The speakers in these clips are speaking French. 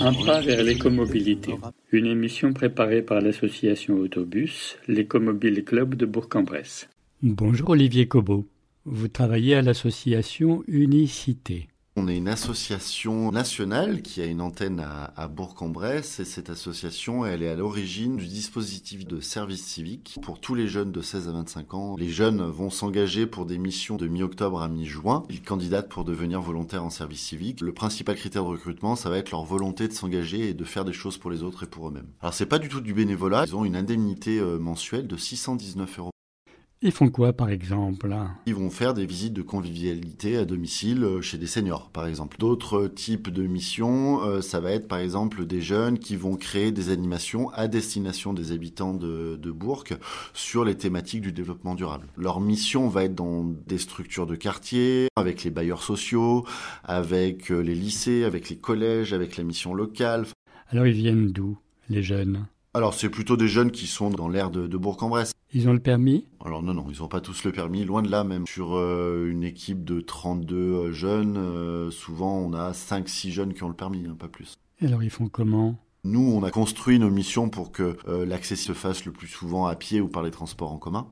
Un pas vers l'écomobilité. Une émission préparée par l'association Autobus, l'Écomobile Club de Bourg-en-Bresse. Bonjour Olivier Cobot. Vous travaillez à l'association Unicité. On est une association nationale qui a une antenne à Bourg-en-Bresse et cette association, elle est à l'origine du dispositif de service civique pour tous les jeunes de 16 à 25 ans. Les jeunes vont s'engager pour des missions de mi-octobre à mi-juin. Ils candidatent pour devenir volontaires en service civique. Le principal critère de recrutement, ça va être leur volonté de s'engager et de faire des choses pour les autres et pour eux-mêmes. Alors c'est pas du tout du bénévolat, ils ont une indemnité mensuelle de 619 €. Ils font quoi par exemple? Ils vont faire des visites de convivialité à domicile chez des seniors par exemple. D'autres types de missions, ça va être par exemple des jeunes qui vont créer des animations à destination des habitants de Bourg sur les thématiques du développement durable. Leur mission va être dans des structures de quartier, avec les bailleurs sociaux, avec les lycées, avec les collèges, avec la mission locale. Alors ils viennent d'où, les jeunes? Alors c'est plutôt des jeunes qui sont dans l'aire de Bourg-en-Bresse. Ils ont le permis? Alors non, ils n'ont pas tous le permis, loin de là même. Sur une équipe de 32 jeunes, souvent on a 5-6 jeunes qui ont le permis, pas plus. Et alors ils font comment? Nous, on a construit nos missions pour que l'accès se fasse le plus souvent à pied ou par les transports en commun.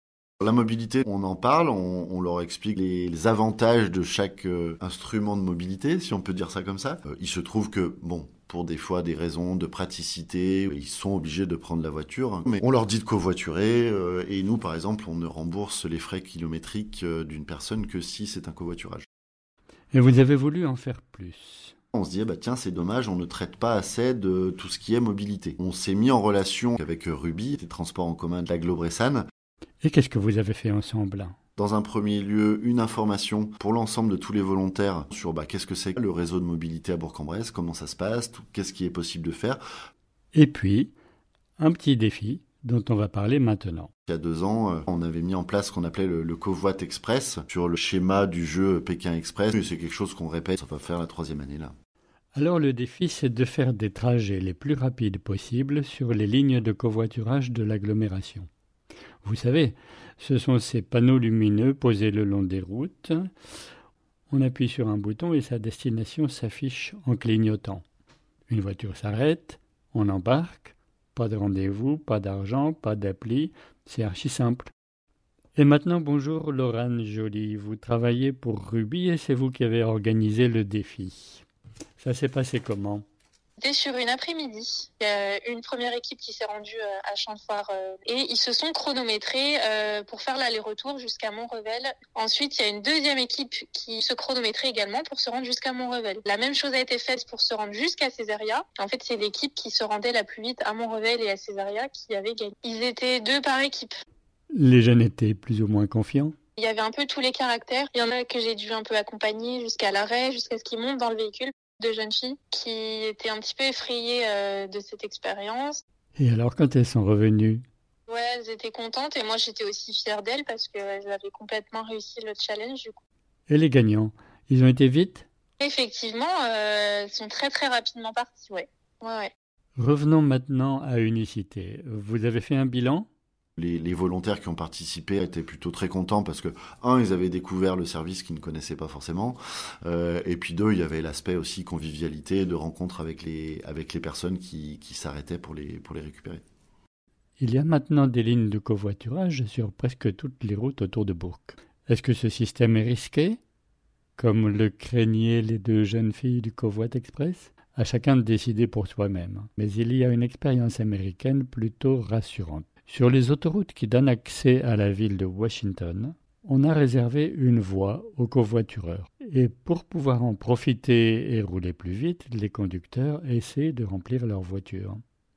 La mobilité, on en parle, on leur explique les avantages de chaque instrument de mobilité, si on peut dire ça comme ça. Il se trouve que, pour des fois des raisons de praticité, ils sont obligés de prendre la voiture. Mais on leur dit de covoiturer, et nous, par exemple, on ne rembourse les frais kilométriques d'une personne que si c'est un covoiturage. Et vous avez voulu en faire plus? On se dit, tiens, c'est dommage, on ne traite pas assez de tout ce qui est mobilité. On s'est mis en relation avec Ruby, les transports en commun de l'agglo-bressane. Et qu'est-ce que vous avez fait ensemble? Dans un premier lieu, une information pour l'ensemble de tous les volontaires sur qu'est-ce que c'est le réseau de mobilité à Bourg-en-Bresse, comment ça se passe, qu'est-ce qui est possible de faire. Et puis, un petit défi dont on va parler maintenant. Il y a 2 ans, on avait mis en place ce qu'on appelait le Covoit Express sur le schéma du jeu Pékin Express. Et c'est quelque chose qu'on répète, ça va faire la 3e année là. Alors le défi, c'est de faire des trajets les plus rapides possibles sur les lignes de covoiturage de l'agglomération. Vous savez, ce sont ces panneaux lumineux posés le long des routes. On appuie sur un bouton et sa destination s'affiche en clignotant. Une voiture s'arrête, on embarque, pas de rendez-vous, pas d'argent, pas d'appli, c'est archi simple. Et maintenant, bonjour Laurane Joly, vous travaillez pour Ruby et c'est vous qui avez organisé le défi. Ça s'est passé comment ? C'était sur une après-midi. Il y a une première équipe qui s'est rendue à Champ-de-Foire et ils se sont chronométrés pour faire l'aller-retour jusqu'à Montrevel. Ensuite, il y a une deuxième équipe qui se chronométrait également pour se rendre jusqu'à Montrevel. La même chose a été faite pour se rendre jusqu'à Césaria. En fait, c'est l'équipe qui se rendait la plus vite à Montrevel et à Césaria qui avait gagné. Ils étaient 2 par équipe. Les jeunes étaient plus ou moins confiants? Il y avait un peu tous les caractères. Il y en a que j'ai dû un peu accompagner jusqu'à l'arrêt, jusqu'à ce qu'ils montent dans le véhicule. 2 jeunes filles qui étaient un petit peu effrayées de cette expérience. Et alors, quand elles sont revenues? Ouais, elles étaient contentes et moi j'étais aussi fière d'elles parce qu'elles avaient complètement réussi le challenge du coup. Et les gagnants, ils ont été vite? Effectivement, elles sont très très rapidement parties, ouais. Revenons maintenant à Unicité. Vous avez fait un bilan? Les volontaires qui ont participé étaient plutôt très contents parce que, ils avaient découvert le service qu'ils ne connaissaient pas forcément. Et puis 2, il y avait l'aspect aussi convivialité, de rencontre avec les personnes qui s'arrêtaient pour les récupérer. Il y a maintenant des lignes de covoiturage sur presque toutes les routes autour de Bourg. Est-ce que ce système est risqué, comme le craignaient les 2 jeunes filles du Covoit Express? À chacun de décider pour soi-même. Mais il y a une expérience américaine plutôt rassurante. Sur les autoroutes qui donnent accès à la ville de Washington, on a réservé une voie aux covoitureurs. Et pour pouvoir en profiter et rouler plus vite, les conducteurs essaient de remplir leur voiture.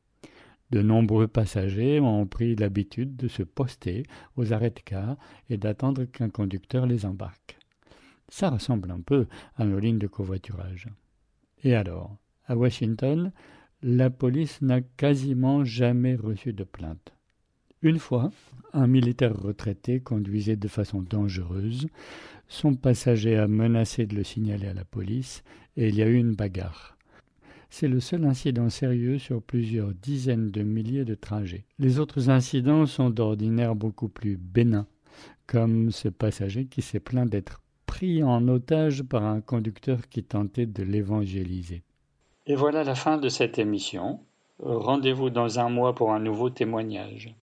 De nombreux passagers ont pris l'habitude de se poster aux arrêts de car et d'attendre qu'un conducteur les embarque. Ça ressemble un peu à nos lignes de covoiturage. Et alors, à Washington, la police n'a quasiment jamais reçu de plainte. Une fois, un militaire retraité conduisait de façon dangereuse. Son passager a menacé de le signaler à la police et il y a eu une bagarre. C'est le seul incident sérieux sur plusieurs dizaines de milliers de trajets. Les autres incidents sont d'ordinaire beaucoup plus bénins, comme ce passager qui s'est plaint d'être pris en otage par un conducteur qui tentait de l'évangéliser. Et voilà la fin de cette émission. Rendez-vous dans un mois pour un nouveau témoignage.